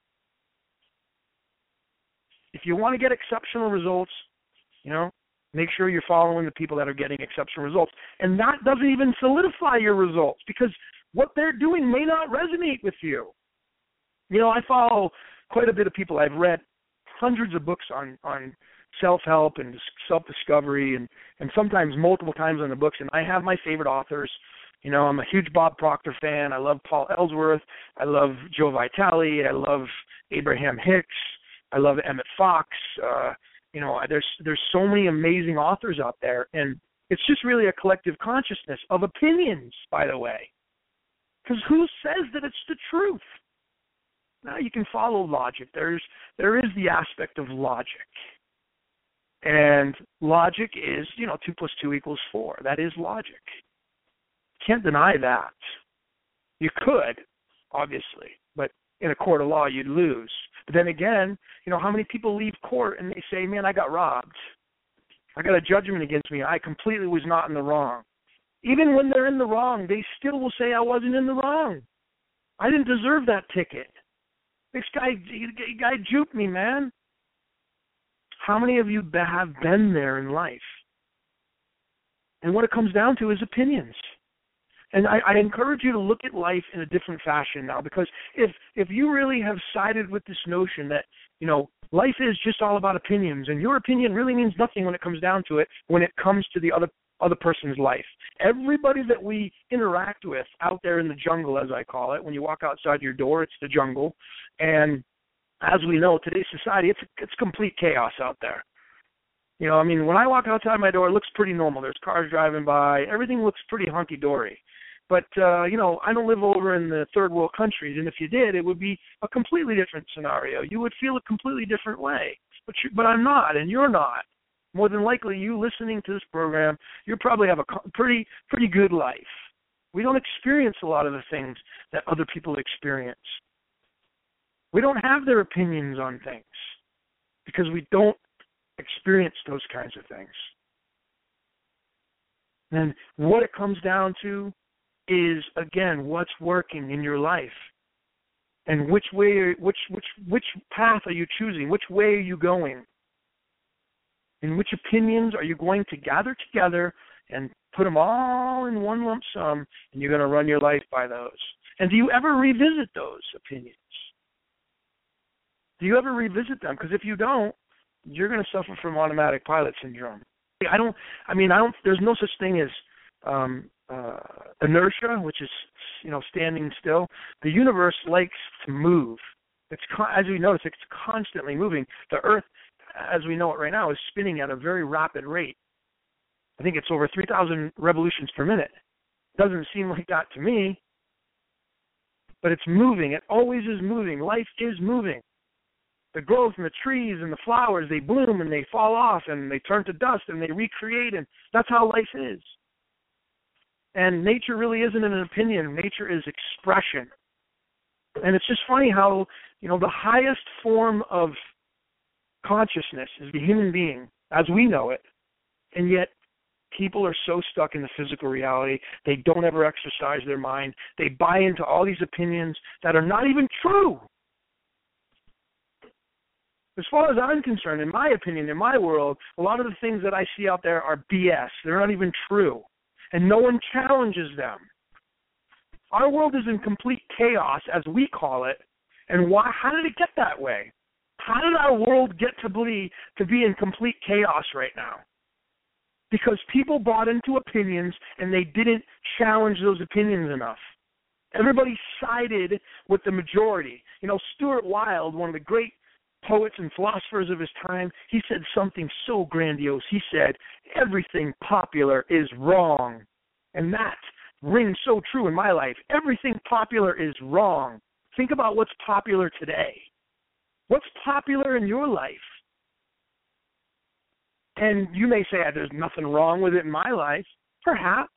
If you want to get exceptional results, you know, make sure you're following the people that are getting exceptional results. And that doesn't even solidify your results because what they're doing may not resonate with you. You know, I follow quite a bit of people. I've read hundreds of books on, on self-help and self-discovery and, and sometimes multiple times on the books, and I have my favorite authors. You know, I'm a huge Bob Proctor fan. I love Paul Ellsworth. I love Joe Vitale. I love Abraham Hicks. I love Emmett Fox. Uh, you know, there's there's so many amazing authors out there, and it's just really a collective consciousness of opinions, by the way. Because who says that it's the truth? Now you can follow logic. There's there is the aspect of logic. And logic is, you know, two plus two equals four. That is logic. Can't deny that. You could, obviously, but in a court of law you'd lose. But then again, you know, how many people leave court and they say, man, I got robbed. I got a judgment against me. I completely was not in the wrong. Even when they're in the wrong, they still will say I wasn't in the wrong. I didn't deserve that ticket. This guy, the guy juked me, man. How many of you have been there in life? And what it comes down to is opinions. And I, I encourage you to look at life in a different fashion now, because if if you really have sided with this notion that, you know, life is just all about opinions, and your opinion really means nothing when it comes down to it, when it comes to the other other person's life. Everybody that we interact with out there in the jungle, as I call it, when you walk outside your door, it's the jungle. And as we know, today's society, it's it's complete chaos out there. You know, I mean, when I walk outside my door, it looks pretty normal. There's cars driving by. Everything looks pretty hunky-dory. But, uh, you know, I don't live over in the third world countries, and if you did, it would be a completely different scenario. You would feel a completely different way. But you, but I'm not, and you're not. More than likely, you listening to this program, you probably have a pretty pretty good life. We don't experience a lot of the things that other people experience. We don't have their opinions on things because we don't experience those kinds of things. And what it comes down to is, again, what's working in your life, and which way, which which which path are you choosing? Which way are you going? And which opinions are you going to gather together and put them all in one lump sum, and you're going to run your life by those. And do you ever revisit those opinions? Do you ever revisit them? Because if you don't, you're going to suffer from automatic pilot syndrome. I don't, I mean, I don't, there's no such thing as um, uh, inertia, which is, you know, standing still. The universe likes to move. It's, as we notice, it's constantly moving. The Earth, as we know it right now, is spinning at a very rapid rate. I think it's over three thousand revolutions per minute. Doesn't seem like that to me, but it's moving. It always is moving. Life is moving. The growth and the trees and the flowers, they bloom and they fall off and they turn to dust and they recreate, and that's how life is. And nature really isn't an opinion. Nature is expression. And it's just funny how, you know, the highest form of consciousness is the human being, as we know it, and yet people are so stuck in the physical reality, they don't ever exercise their mind. They buy into all these opinions that are not even true. As far as I'm concerned, in my opinion, in my world, a lot of the things that I see out there are B S. They're not even true. And no one challenges them. Our world is in complete chaos, as we call it. And why? How did it get that way? How did our world get to be, to be in complete chaos right now? Because people bought into opinions and they didn't challenge those opinions enough. Everybody sided with the majority. You know, Stuart Wilde, one of the great poets and philosophers of his time, he said something so grandiose. He said, everything popular is wrong. And that rings so true in my life. Everything popular is wrong. Think about what's popular today. What's popular in your life? And you may say, there's nothing wrong with it in my life. Perhaps.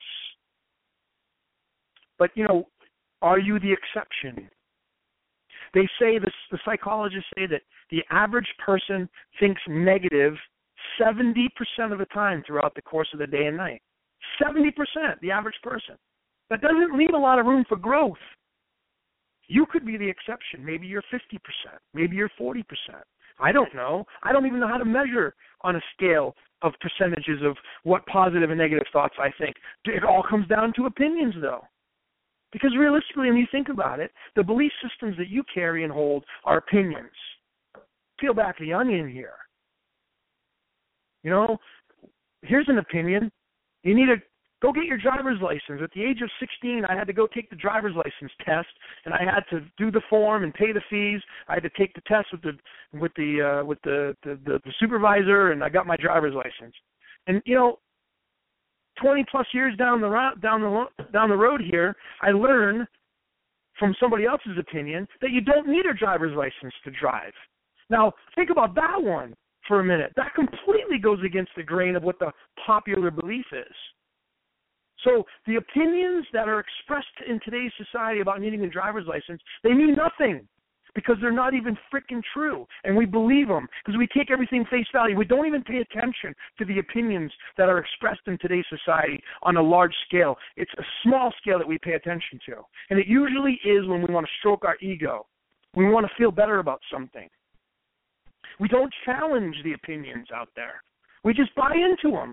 But, you know, are you the exception? They say, this, the psychologists say that the average person thinks negative seventy percent of the time throughout the course of the day and night. seventy percent, the average person. That doesn't leave a lot of room for growth. You could be the exception. Maybe you're fifty percent. Maybe you're forty percent. I don't know. I don't even know how to measure on a scale of percentages of what positive and negative thoughts I think. It all comes down to opinions, though. Because realistically, when you think about it, the belief systems that you carry and hold are opinions. Peel back the onion here. You know, here's an opinion. You need to go get your driver's license. At the age of sixteen, I had to go take the driver's license test, and I had to do the form and pay the fees. I had to take the test with the with the uh, with the, the, the, the supervisor, and I got my driver's license. And you know, twenty plus years down the road, down the down the road here, I learned from somebody else's opinion that you don't need a driver's license to drive. Now, think about that one for a minute. That completely goes against the grain of what the popular belief is. So the opinions that are expressed in today's society about needing a driver's license, they mean nothing because they're not even freaking true. And we believe them because we take everything face value. We don't even pay attention to the opinions that are expressed in today's society on a large scale. It's a small scale that we pay attention to. And it usually is when we want to stroke our ego. We want to feel better about something. We don't challenge the opinions out there. We just buy into them.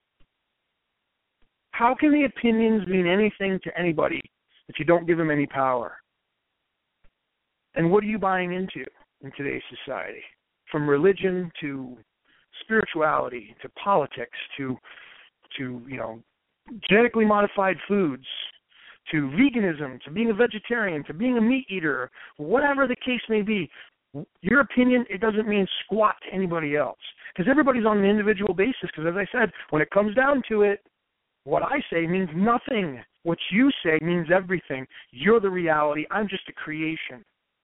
How can the opinions mean anything to anybody if you don't give them any power? And what are you buying into in today's society? From religion to spirituality to politics to, to you know, genetically modified foods to veganism to being a vegetarian to being a meat eater, whatever the case may be. Your opinion, it doesn't mean squat to anybody else because everybody's on an individual basis because, as I said, when it comes down to it, what I say means nothing. What you say means everything. You're the reality. I'm just a creation.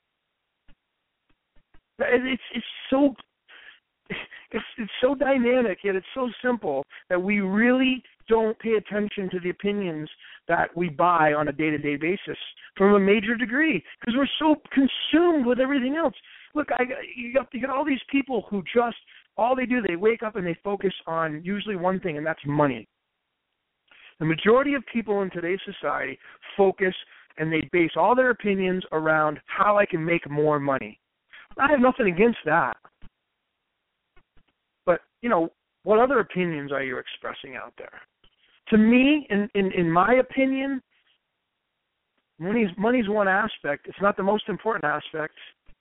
It's it's so it's it's so dynamic, yet it's so simple that we really don't pay attention to the opinions that we buy on a day-to-day basis from a major degree because we're so consumed with everything else. Look, I you got you got all these people who just all they do they wake up and they focus on usually one thing, and that's money. The majority of people in today's society focus and they base all their opinions around how I can make more money. I have nothing against that. But, you know, what other opinions are you expressing out there? To me, in, in, in my opinion, money's, money's one aspect. It's not the most important aspect.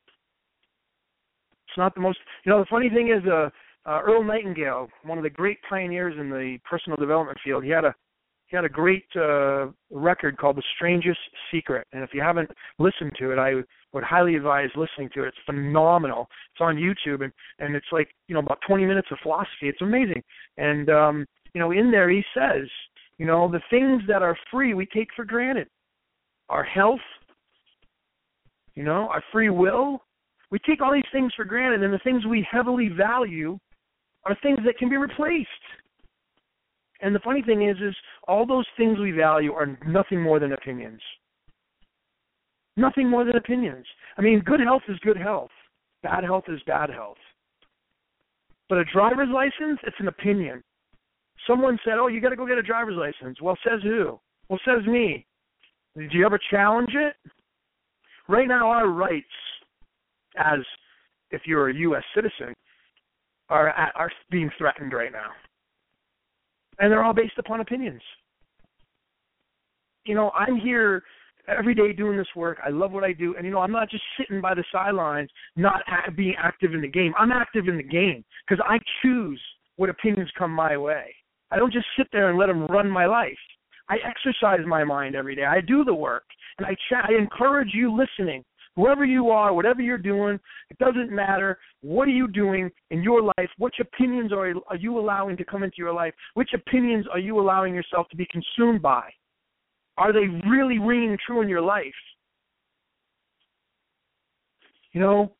It's not the most, you know, the funny thing is uh, uh, Earl Nightingale, one of the great pioneers in the personal development field, he had a he had a great uh, record called The Strangest Secret. And if you haven't listened to it, I would highly advise listening to it. It's phenomenal. It's on YouTube, and, and it's like, you know, about twenty minutes of philosophy. It's amazing. And, um, you know, in there he says, you know, the things that are free we take for granted. Our health, you know, our free will. We take all these things for granted, and the things we heavily value are things that can be replaced. And the funny thing is, is all those things we value are nothing more than opinions. Nothing more than opinions. I mean, good health is good health. Bad health is bad health. But a driver's license, it's an opinion. Someone said, oh, you got to go get a driver's license. Well, says who? Well, says me. Did you ever challenge it? Right now, our rights, as if you're a U S citizen, are are being threatened right now. And they're all based upon opinions. You know, I'm here every day doing this work. I love what I do. And, you know, I'm not just sitting by the sidelines, not being active in the game. I'm active in the game because I choose what opinions come my way. I don't just sit there and let them run my life. I exercise my mind every day. I do the work. And I, ch- I encourage you listening. Whoever you are, whatever you're doing, it doesn't matter. What are you doing in your life? Which opinions are, are you allowing to come into your life? Which opinions are you allowing yourself to be consumed by? Are they really ringing true in your life? You know,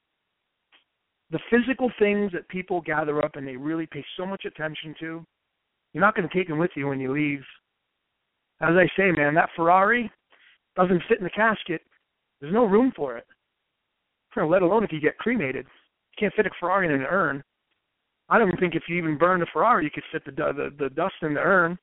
the physical things that people gather up and they really pay so much attention to, you're not going to take them with you when you leave. As I say, man, that Ferrari doesn't fit in the casket. There's no room for it, let alone if you get cremated. You can't fit a Ferrari in an urn. I don't even think if you even burned a Ferrari, you could fit the the, the dust in the urn.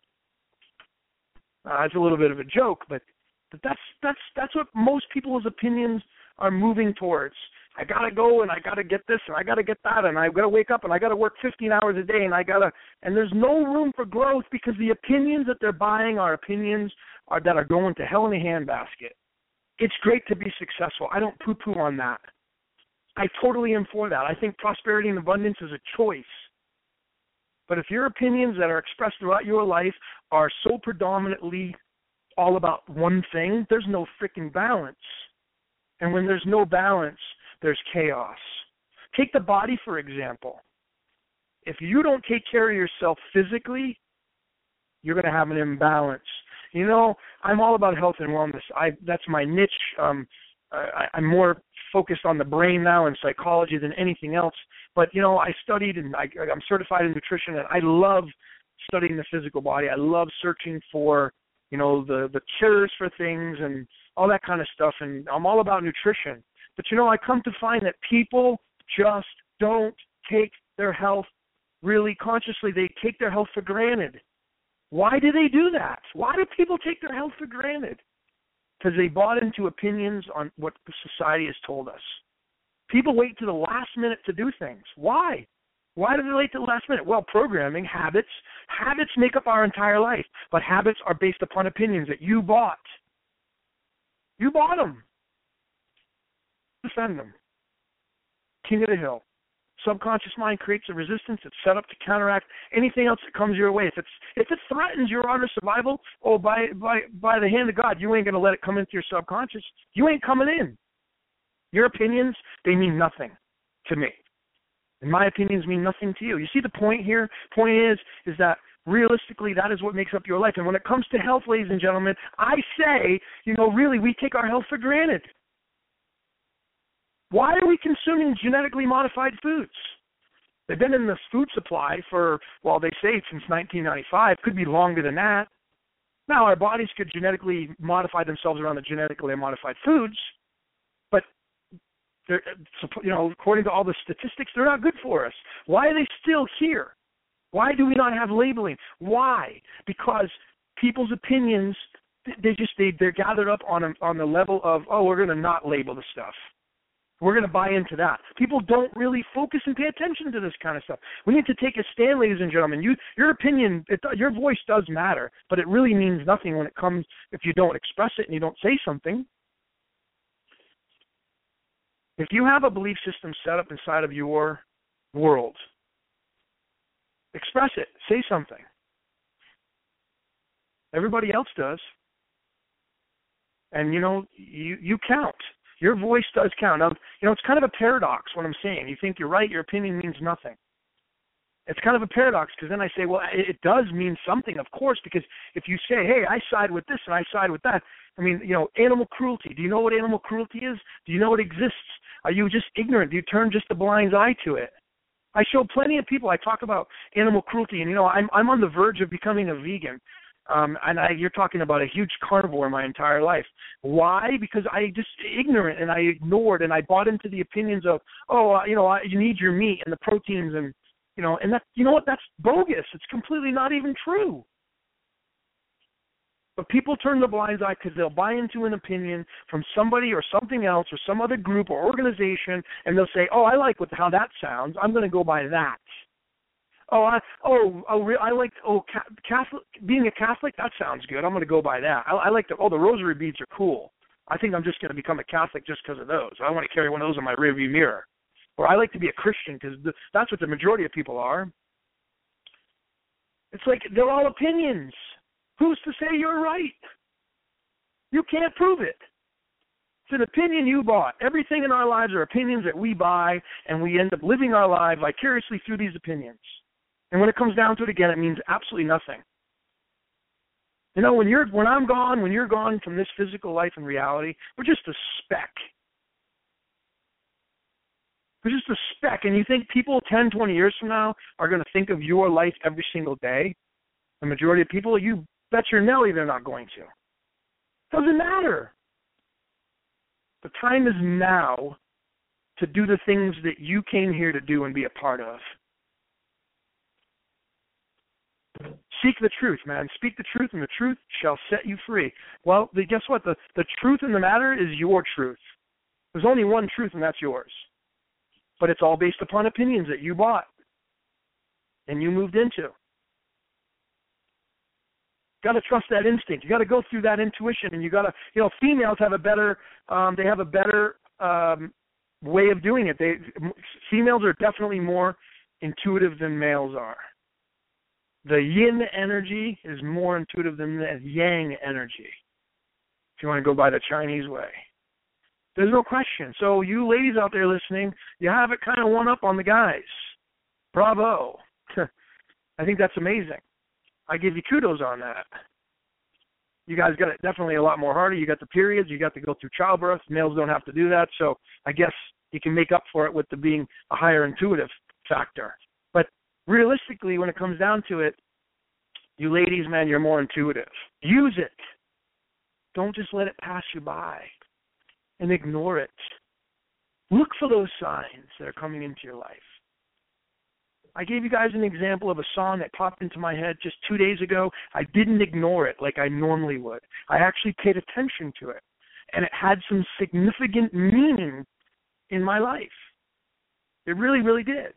Uh, it's a little bit of a joke, but, but that's that's that's what most people's opinions are moving towards. I gotta go and I gotta get this and I gotta get that and I gotta wake up and I gotta work fifteen hours a day and I gotta and there's no room for growth because the opinions that they're buying are opinions are that are going to hell in a handbasket. It's great to be successful. I don't poo-poo on that. I totally am for that. I think prosperity and abundance is a choice. But if your opinions that are expressed throughout your life are so predominantly all about one thing, there's no freaking balance. And when there's no balance, there's chaos. Take the body, for example. If you don't take care of yourself physically, you're going to have an imbalance. You know, I'm all about health and wellness. I that's my niche. Um, I, I'm more focused on the brain now and psychology than anything else. But, you know, I studied and I, I'm certified in nutrition, and I love studying the physical body. I love searching for, you know, the, the cures for things and all that kind of stuff, and I'm all about nutrition. But, you know, I come to find that people just don't take their health really consciously. They take their health for granted. Why do they do that? Why do people take their health for granted? Because they bought into opinions on what society has told us. People wait to the last minute to do things. Why? Why do they wait to the last minute? Well, programming, habits. Habits make up our entire life, but habits are based upon opinions that you bought. You bought them. Defend them. King of the hill. Subconscious mind creates a resistance. It's set up to counteract anything else that comes your way. If it's if it threatens your art of survival, oh, by by by the hand of God, you ain't going to let it come into your subconscious. You ain't coming in. Your opinions, they mean nothing to me. And my opinions mean nothing to you. You see the point here? Point is, is that realistically, that is what makes up your life. And when it comes to health, ladies and gentlemen, I say, you know, really, we take our health for granted. Why are we consuming genetically modified foods? They've been in the food supply for, well, they say since nineteen ninety-five. Could be longer than that. Now, our bodies could genetically modify themselves around the genetically modified foods, but, they're, you know, according to all the statistics, they're not good for us. Why are they still here? Why do we not have labeling? Why? Because people's opinions, they just, they, they're gathered up on a, on the level of, oh, we're going to not label the stuff. We're going to buy into that. People don't really focus and pay attention to this kind of stuff. We need to take a stand, ladies and gentlemen. You, your opinion, it, your voice does matter, but it really means nothing when it comes if you don't express it and you don't say something. If you have a belief system set up inside of your world, express it. Say something. Everybody else does. And, you know, you, you count. Your voice does count. Now, you know, it's kind of a paradox what I'm saying. You think you're right, your opinion means nothing. It's kind of a paradox because then I say, well, it, it does mean something, of course, because if you say, hey, I side with this and I side with that, I mean, you know, animal cruelty. Do you know what animal cruelty is? Do you know it exists? Are you just ignorant? Do you turn just a blind eye to it? I show plenty of people, I talk about animal cruelty, and, you know, I'm I'm on the verge of becoming a vegan. Um, and I, you're talking about a huge carnivore my entire life. Why? Because I just ignorant and I ignored and I bought into the opinions of, oh, uh, you know, I, you need your meat and the proteins and, you know, and that, you know what? That's bogus. It's completely not even true. But people turn the blind eye because they'll buy into an opinion from somebody or something else or some other group or organization, and they'll say, oh, I like what, how that sounds. I'm going to go by that. Oh, I, oh, oh, I like, oh, Catholic, being a Catholic, that sounds good. I'm going to go by that. I, I like the, oh, the rosary beads are cool. I think I'm just going to become a Catholic just because of those. I want to carry one of those in my rearview mirror. Or I like to be a Christian because that's what the majority of people are. It's like they're all opinions. Who's to say you're right? You can't prove it. It's an opinion you bought. Everything in our lives are opinions that we buy, and we end up living our life vicariously through these opinions. And when it comes down to it again, it means absolutely nothing. You know, when you're when I'm gone, when you're gone from this physical life and reality, we're just a speck. We're just a speck. And you think people ten, twenty years from now are going to think of your life every single day? The majority of people, you bet your Nelly they're not going to. Doesn't matter. The time is now to do the things that you came here to do and be a part of. Seek the truth, man. Speak the truth, and the truth shall set you free. Well, the, guess what? The, the truth in the matter is your truth. There's only one truth, and that's yours. But it's all based upon opinions that you bought and you moved into. Got to trust that instinct. You got to go through that intuition, and you got to, you know, females have a better, um, they have a better um, way of doing it. They females are definitely more intuitive than males are. The yin energy is more intuitive than the yang energy, if you want to go by the Chinese way. There's no question. So you ladies out there listening, you have it kind of one up on the guys. Bravo. I think that's amazing. I give you kudos on that. You guys got it definitely a lot more harder. You got the periods. You got to go through childbirth. Males don't have to do that. So I guess you can make up for it with the being a higher intuitive factor. But realistically, when it comes down to it, you ladies, man, you're more intuitive. Use it. Don't just let it pass you by and ignore it. Look for those signs that are coming into your life. I gave you guys an example of a song that popped into my head just two days ago. I didn't ignore it like I normally would. I actually paid attention to it, and it had some significant meaning in my life. It really, really did.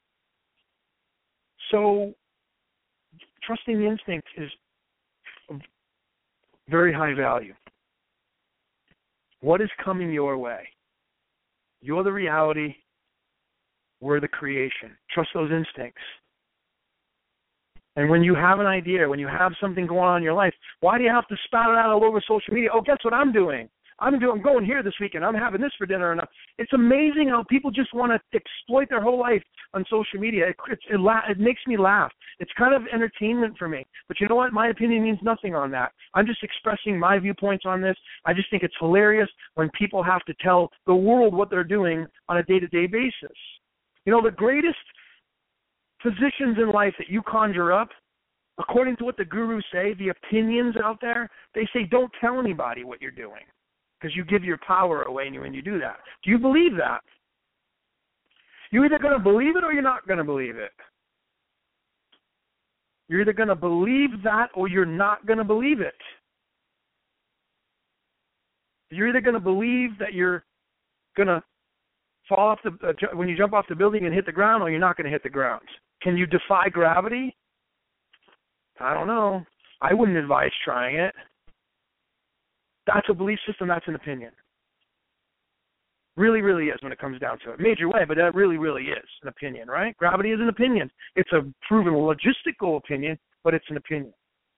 So trusting the instinct is of very high value. What is coming your way? You're the reality. We're the creation. Trust those instincts. And when you have an idea, when you have something going on in your life, why do you have to spout it out all over social media? Oh, guess what I'm doing? I'm doing. I'm going here this weekend. I'm having this for dinner. And it's amazing how people just want to exploit their whole life on social media. It, it, it, it makes me laugh. It's kind of entertainment for me. But you know what? My opinion means nothing on that. I'm just expressing my viewpoints on this. I just think it's hilarious when people have to tell the world what they're doing on a day-to-day basis. You know, the greatest positions in life that you conjure up, according to what the gurus say, the opinions out there, they say don't tell anybody what you're doing because you give your power away when you do that. Do you believe that? You're either going to believe it or you're not going to believe it. You're either going to believe that or you're not going to believe it. You're either going to believe that you're going to fall off the uh, ju- when you jump off the building and hit the ground, or you're not going to hit the ground? Can you defy gravity? I don't know. I wouldn't advise trying it. That's a belief system. That's an opinion. Really, really is when it comes down to it. Major way, but that really, really is an opinion, right? Gravity is an opinion. It's a proven logistical opinion, but it's an opinion.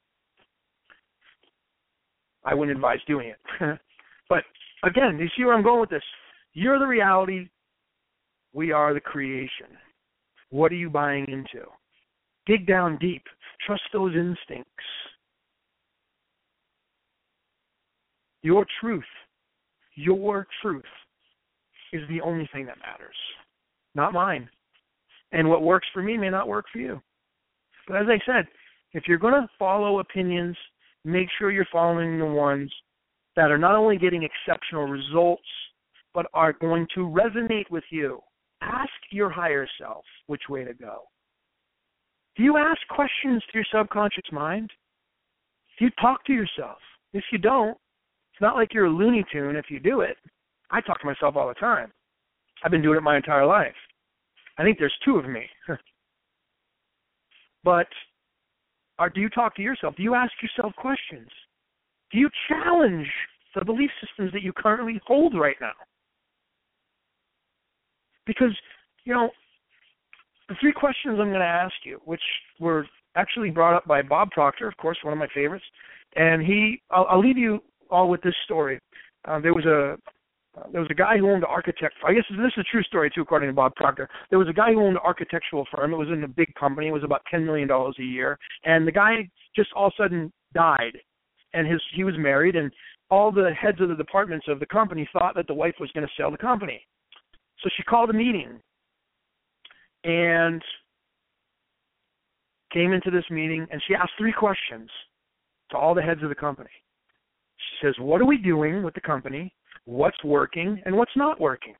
I wouldn't advise doing it. But again, you see where I'm going with this? You're the reality. We are the creation. What are you buying into? Dig down deep. Trust those instincts. Your truth, your truth is the only thing that matters, not mine. And what works for me may not work for you. But as I said, if you're going to follow opinions, make sure you're following the ones that are not only getting exceptional results, but are going to resonate with you. Ask your higher self which way to go. Do you ask questions to your subconscious mind? Do you talk to yourself? If you don't, it's not like you're a Looney Tune if you do it. I talk to myself all the time. I've been doing it my entire life. I think there's two of me. But or do you talk to yourself? Do you ask yourself questions? Do you challenge the belief systems that you currently hold right now? Because, you know, the three questions I'm going to ask you, which were actually brought up by Bob Proctor, of course, one of my favorites, and he, I'll, I'll leave you all with this story. Uh, there was a uh, there was a guy who owned an architect. I guess this is a true story too, according to Bob Proctor. There was a guy who owned an architectural firm. It was in a big company. It was about ten million dollars a year, and the guy just all of a sudden died, and his he was married, and all the heads of the departments of the company thought that the wife was going to sell the company. So she called a meeting and came into this meeting, and she asked three questions to all the heads of the company. She says, what are we doing with the company? What's working and what's not working?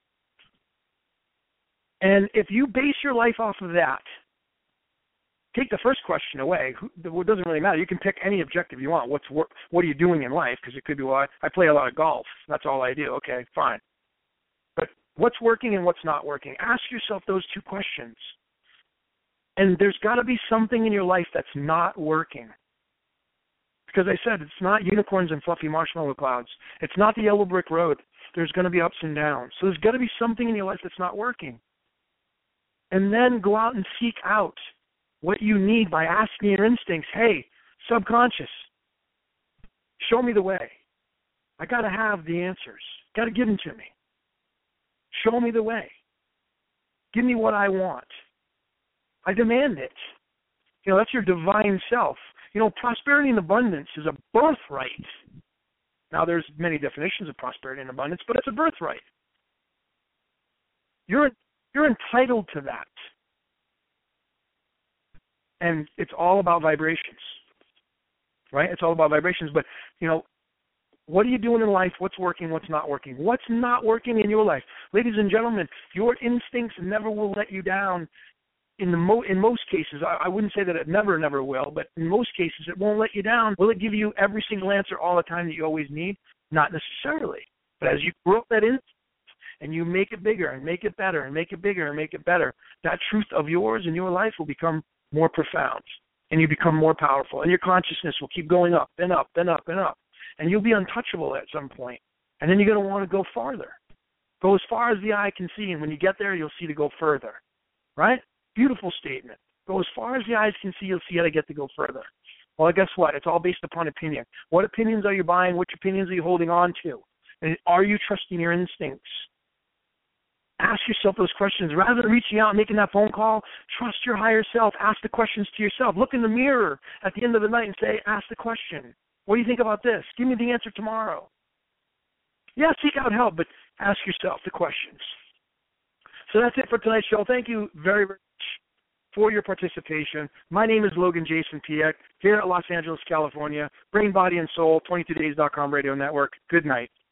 And if you base your life off of that, take the first question away. It doesn't really matter. You can pick any objective you want. What's wor- What are you doing in life? Because it could be, well, I, I play a lot of golf. That's all I do. Okay, fine. But what's working and what's not working? Ask yourself those two questions. And there's got to be something in your life that's not working. Because I said, it's not unicorns and fluffy marshmallow clouds. It's not the yellow brick road. There's going to be ups and downs. So there's got to be something in your life that's not working. And then go out and seek out what you need by asking your instincts, hey, subconscious, show me the way. I got to have the answers. Got to give them to me. Show me the way. Give me what I want. I demand it. You know, that's your divine self. You know, prosperity and abundance is a birthright. Now, there's many definitions of prosperity and abundance, but it's a birthright. You're you're entitled to that. And it's all about vibrations, right? It's all about vibrations. But, you know, what are you doing in life? What's working? What's not working? What's not working in your life? Ladies and gentlemen, your instincts never will let you down. In the mo- in most cases, I, I wouldn't say that it never, never will, but in most cases, it won't let you down. Will it give you every single answer all the time that you always need? Not necessarily. But as you grow that instinct and you make it bigger and make it better and make it bigger and make it better, that truth of yours in your life will become more profound, and you become more powerful, and your consciousness will keep going up and up and up and up, and you'll be untouchable at some point. And then you're going to want to go farther. Go as far as the eye can see, and when you get there, you'll see to go further, right? Beautiful statement. Go as far as the eyes can see, you'll see how to get to go further. Well, guess what? It's all based upon opinion. What opinions are you buying? Which opinions are you holding on to? And are you trusting your instincts? Ask yourself those questions. Rather than reaching out and making that phone call, trust your higher self. Ask the questions to yourself. Look in the mirror at the end of the night and say, ask the question. What do you think about this? Give me the answer tomorrow. Yeah, seek out help, but ask yourself the questions. So that's it for tonight's show. Thank you very, very much for your participation. My name is Logan Jason Piek here at Los Angeles, California. Brain, Body, and Soul, twenty-two days dot com Radio Network. Good night.